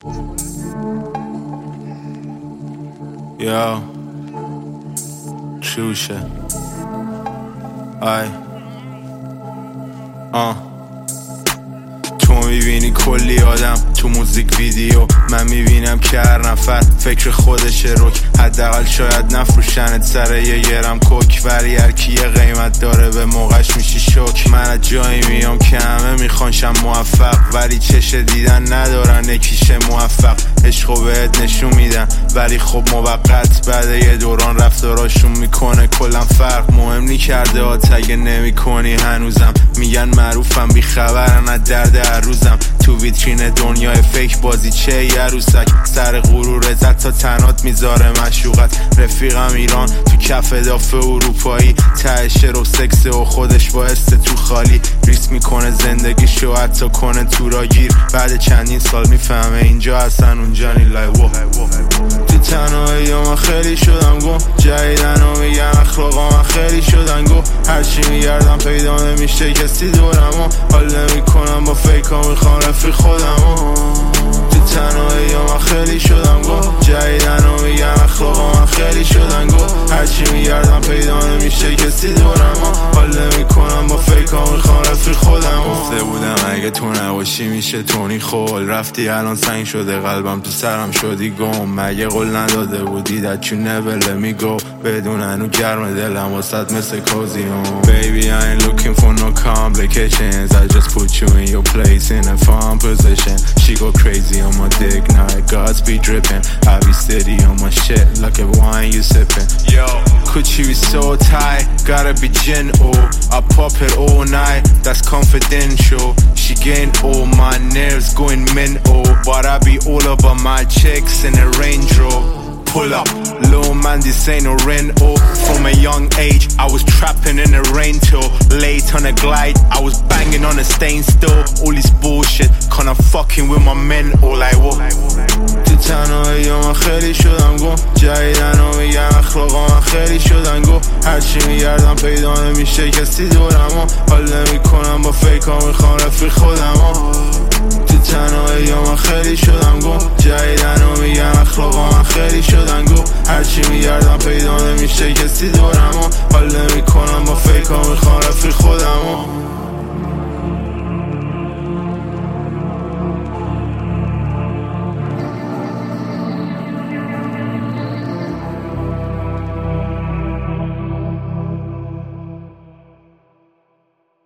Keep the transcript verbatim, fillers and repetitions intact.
یا چوشه آی آه تو میبینی کلی آدم تو موزیک ویدیو، من میبینم که هر نفر فکر خودشه رک، حداقل شاید نفروشنت سر یه گرم کوک، ولی هر کی یه قیمت داره به موقعش میشی شوک. من از جایی میام که همه میخوانشم موفق، ولی چش دیدن ندارن یکیشه موفق. عشقو بهت نشون میدن ولی خب موقت، بعد یه دوران رفتاراشون میکنه کلم فرق. مهم نی کرده ها اگه نمی کنی هنوزم، میگن معروفم بیخبرن از درد هر روزم. تو ویترین دنیای فیک بازی چه یه عروسک، سر غرور زد تا تنات میذاره مشوقت. رفیقم ایران تو کف دافه اروپایی، تهشه رو سکسه و خودش بایسته تو خالی. ریس میکنه زندگیشو حتی کنه تو را گیر، بعد چندین سال میفهمه اینجا هستن اونجا نی. لای وو تو تنهایی من خیلی شدم گم، جدیدن و میگن اخلاقا من خیلی شدن گو. هرچی میگردم پیدا نمیشه کسی دورم، حال نمیکنم با فیکا میخوام رفیق خودم. تو تنهایی من خیلی شدم گم، جدیدن و میگن اخلاقا من خیلی شدن گو. هرچی میگردم پیدا نمیشه کسی دورم، حال نمیکنم با فیکا میخوام رفیق خودم. گفته بودم اگه تو نباشی میشه تونی خول، رفتی الان سنگ شده قلبم تو سرم شدی گم. مگه قول نداده بودی that you never let me go، بدون هنو گرم دلم واسد مثل کوزیون. Baby I ain't looking for no complications, I just put you in your place in a fun position. She go crazy on my dick, now it God's be dripping. I be steady on my shit like a wine you sipping. Yo, could she be so tight, gotta be gin, oh I pop it all night, that's confidential. She gain all my nerves going mental, but I be all over my chicks in a Range Rover. Pull up, little man, this ain't no rental. From a young age, I was trapping in the rain till late on a glide. I was banging on a stain still. All this bullshit, kinda fucking with my mental. Like what? تو تنهایی من خیلی شدم گم، جدیدن و میگن اخلاقا من خیلی شدن گو. هرچی میگردم پیدا نمیشه کسی دورم، حال نمیکنم با فیکا میخوام رفیق خودم. تو تنهایی من خیلی شدم گم، جدیدن و میگن اخلاقا من خیلی شدن گو. هرچی میگردم پیدا نمیشه کسی دورم، حال نمیکنم با فیکا میخوام رفیق خودم.